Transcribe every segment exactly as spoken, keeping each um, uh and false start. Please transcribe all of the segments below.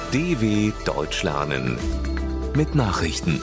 D W Deutsch lernen mit Nachrichten.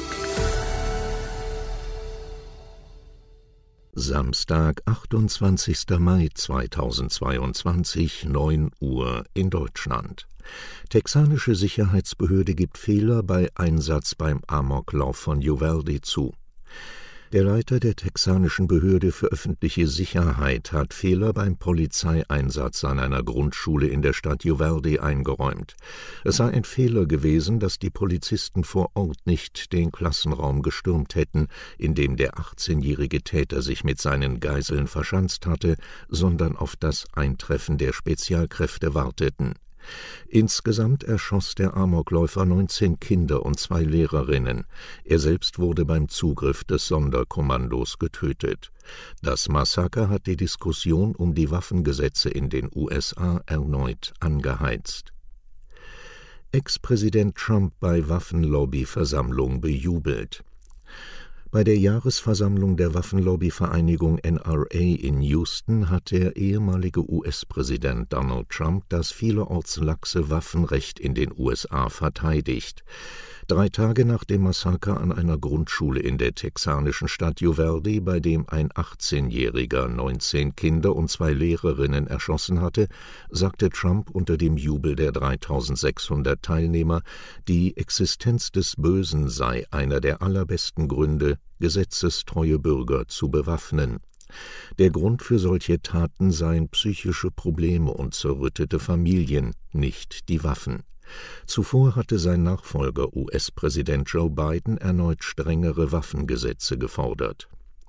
Samstag, achtundzwanzigster Mai zweitausendzweiundzwanzig, neun Uhr in Deutschland. Texanische Sicherheitsbehörde gibt Fehler bei Einsatz beim Amoklauf von Uvalde zu. Der Leiter der texanischen Behörde für öffentliche Sicherheit hat Fehler beim Polizeieinsatz an einer Grundschule in der Stadt Uvalde eingeräumt. Es sei ein Fehler gewesen, dass die Polizisten vor Ort nicht den Klassenraum gestürmt hätten, in dem der achtzehnjährige Täter sich mit seinen Geiseln verschanzt hatte, sondern auf das Eintreffen der Spezialkräfte warteten. Insgesamt erschoss der Amokläufer neunzehn Kinder und zwei Lehrerinnen. Er selbst wurde beim Zugriff des Sonderkommandos getötet. Das Massaker hat die Diskussion um die Waffengesetze in den U S A erneut angeheizt. Ex-Präsident Trump bei Waffenlobbyversammlung bejubelt. Bei der Jahresversammlung der Waffenlobbyvereinigung N R A in Houston hat der ehemalige U S-Präsident Donald Trump das vielerorts laxe Waffenrecht in den U S A verteidigt. Drei Tage nach dem Massaker an einer Grundschule in der texanischen Stadt Uvalde, bei dem ein achtzehnjähriger neunzehn Kinder und zwei Lehrerinnen erschossen hatte, sagte Trump unter dem Jubel der dreitausendsechshundert Teilnehmer, die Existenz des Bösen sei einer der allerbesten Gründe, gesetzestreue Bürger zu bewaffnen. Der Grund für solche Taten seien psychische Probleme und zerrüttete Familien, nicht die Waffen. Zuvor hatte sein Nachfolger U S-Präsident Joe Biden erneut strengere Waffengesetze gefordert.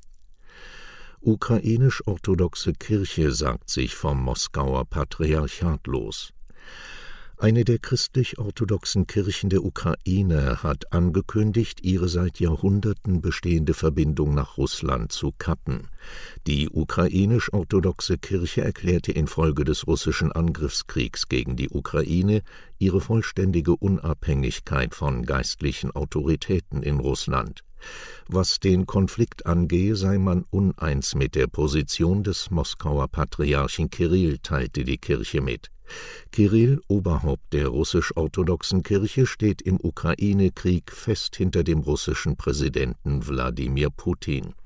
Ukrainisch-orthodoxe Kirche sagt sich vom Moskauer Patriarchat los. Eine der christlich-orthodoxen Kirchen der Ukraine hat angekündigt, ihre seit Jahrhunderten bestehende Verbindung nach Russland zu kappen. Die ukrainisch-orthodoxe Kirche erklärte infolge des russischen Angriffskriegs gegen die Ukraine ihre vollständige Unabhängigkeit von geistlichen Autoritäten in Russland. Was den Konflikt angehe, sei man uneins mit der Position des Moskauer Patriarchen Kirill, teilte die Kirche mit. Kirill, Oberhaupt der russisch-orthodoxen Kirche, steht im Ukraine-Krieg fest hinter dem russischen Präsidenten Wladimir Putin.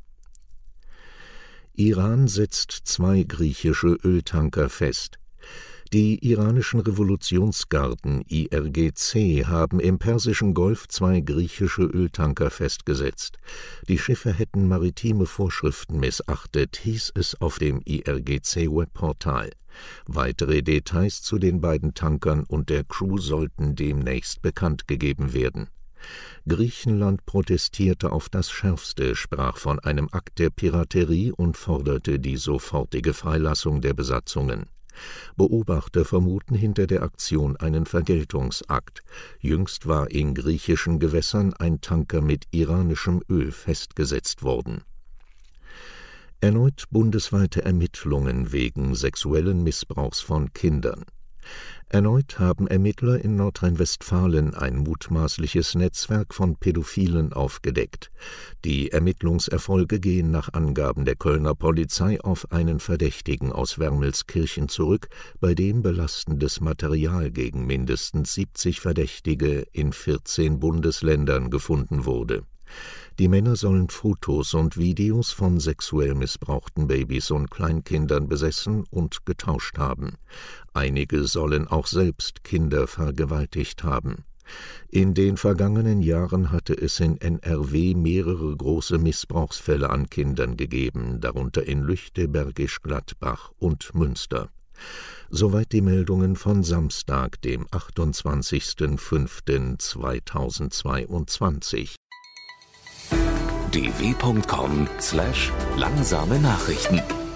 Iran setzt zwei griechische Öltanker fest. Die iranischen Revolutionsgarden I R G C haben im Persischen Golf zwei griechische Öltanker festgesetzt. Die Schiffe hätten maritime Vorschriften missachtet, hieß es auf dem I R G C-Webportal. Weitere Details zu den beiden Tankern und der Crew sollten demnächst bekannt gegeben werden. Griechenland protestierte auf das Schärfste, sprach von einem Akt der Piraterie und forderte die sofortige Freilassung der Besatzungen. Beobachter vermuten hinter der Aktion einen Vergeltungsakt. Jüngst war in griechischen Gewässern ein Tanker mit iranischem Öl festgesetzt worden. Erneut bundesweite Ermittlungen wegen sexuellen Missbrauchs von Kindern. Erneut haben Ermittler in Nordrhein-Westfalen ein mutmaßliches Netzwerk von Pädophilen aufgedeckt. Die Ermittlungserfolge gehen nach Angaben der Kölner Polizei auf einen Verdächtigen aus Wermelskirchen zurück, bei dem belastendes Material gegen mindestens siebzig Verdächtige in vierzehn Bundesländern gefunden wurde. Die Männer sollen Fotos und Videos von sexuell missbrauchten Babys und Kleinkindern besessen und getauscht haben. Einige sollen auch selbst Kinder vergewaltigt haben. In den vergangenen Jahren hatte es in N R W mehrere große Missbrauchsfälle an Kindern gegeben, darunter in Lüchte, Bergisch Gladbach und Münster. Soweit die Meldungen von Samstag, dem achtundzwanzigster fünfter zweitausendzweiundzwanzig. d w punkt com slash langsame Nachrichten